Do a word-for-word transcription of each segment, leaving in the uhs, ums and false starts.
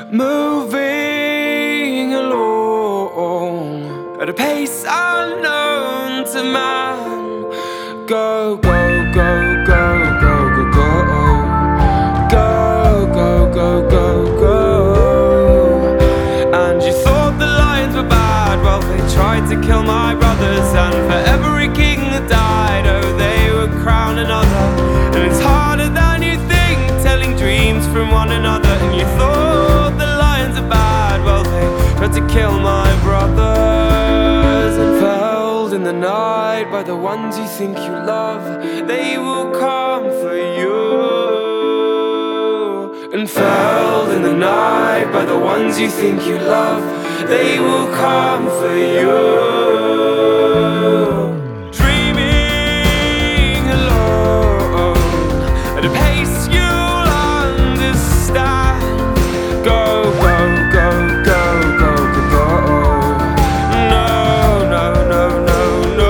moving along at a pace unknown to man. Go, go, go, go, go, go, go. Go, go, go, go, go. And you thought the lions were bad, well they tried to kill my brothers. And for every king that died, oh they would crown another. And it's harder than you think, telling dreams from one another. And you thought the lions are bad, well they tried to kill my brothers. And felled in the night by the ones you think you love, they will come for you. And felled in the night by the ones you think you love, they will come for you. Dreaming alone at a pace you'll understand. Go, go, go, go, go, go, go. No, no, no, no, no.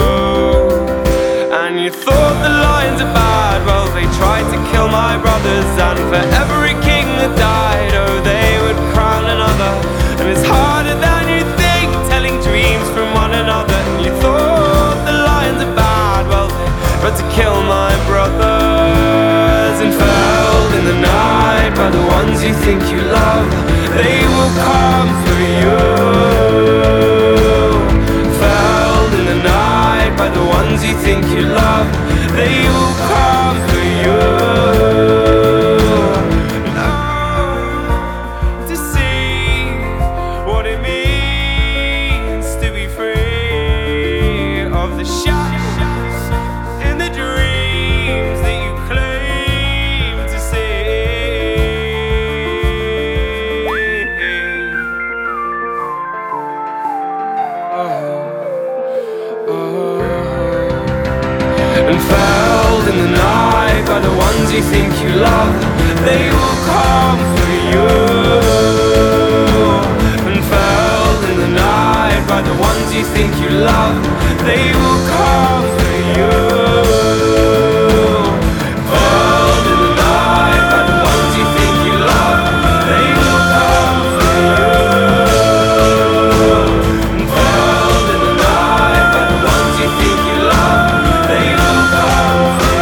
And you thought the lions are bad, well they tried to kill my brothers. And for every king that died, oh they would crown another. And it's harder than you think, telling dreams from one another. And you thought the lions are bad, well they tried to kill my brothers. And felled in the night by the ones you think you love, they will come for you. Felled in the night by the ones you think you love, they will come for you. And felled in the night by the ones you think you love, they will come for you. And felled in the night by the ones you think you love, they will come for you. Felled in the night by the ones you think you love, they will come for you. And felled in the night by the ones you think you love, they will come for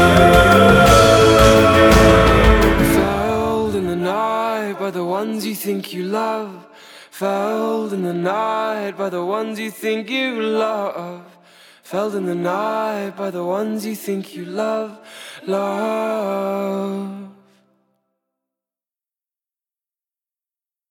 you. Felled in the night by the ones you think you love. Felled in the night by the ones you think you love. Felled in the night by the ones you think you love, love.